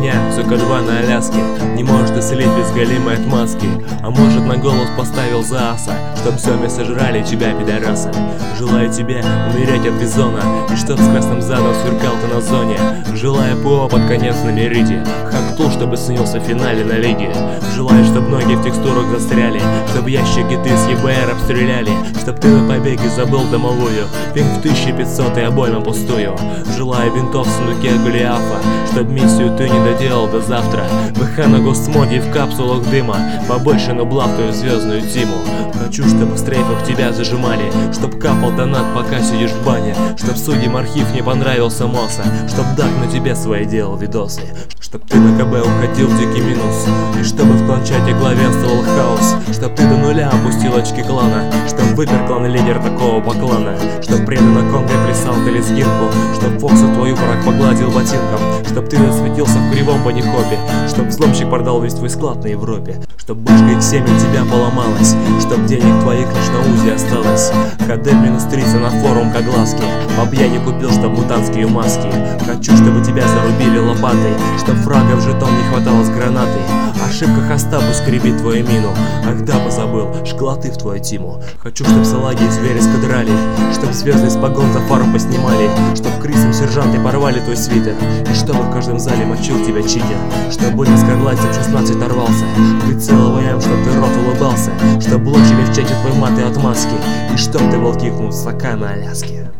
меня, сука, два на Аляске. Не можешь ты слить без голимой отмазки. А может, на голос поставил за аса, чтоб сами сожрали тебя, пидораса. Желаю тебе умереть от бизона, и чтоб с красным задом сверкал ты на зоне. Желаю ПО под конец на мериде, Хактул, чтобы снился в финале на лиге. Желаю, чтоб ноги в текстурах застряли, чтоб ящики ты с ЕБР обстреляли, чтоб ты на побеге забыл домовую, пинг в 1500 и обойма пустую. Желаю винтов в сундуке Голиафа, чтоб миссию ты не доделал до завтра. ВХ на гостмоде в капсулах дыма, побольше нубла в твою звездную тиму. Хочу, чтобы в стрейфах тебя зажимали, чтоб капал донат, пока сидишь в бане, чтоб судьям архив не понравился Моса, чтоб Дак на тебе свои делал видосы, чтоб ты на КБ уходил в дикий минус, и чтобы в планчате главенствовал хаос, чтоб ты до нуля опустил очки клана, чтоб выпер клан лидер такого поклана, чтоб преданно Конго плясал ты лезгинку, чтоб Фоксу твою враг погладил ботинком, чтоб ты засветился в кривом панихопе, чтоб взломщик продал весь твой склад на Европе, чтоб башка X7 у тебя поломалась, чтоб денег твоих лишь на УЗИ осталось. КД минус 30 на форум к огласке, баб я не купил, чтоб мутантские маски. Хочу, чтобы тебя зарубили лопатой, чтоб фрагов жетон не хватало с гранатой. Ошибка хоста скребит твою мину, ах да, позабыл, школоты в твою тиму. Хочу, чтоб салаги и звери скадрали, чтоб звезды с погон за фарм поснимали, чтоб крысам сержанты порвали твой свитер, и чтобы в каждом зале мочил тебя читер, чтоб были скарлайцем 16 нарвался, прицел ВМ, чтоб ты рот улыбался, чтоб блочили в чате твой мат и отмазки, и чтоб ты был кикнут с сока на Аляске.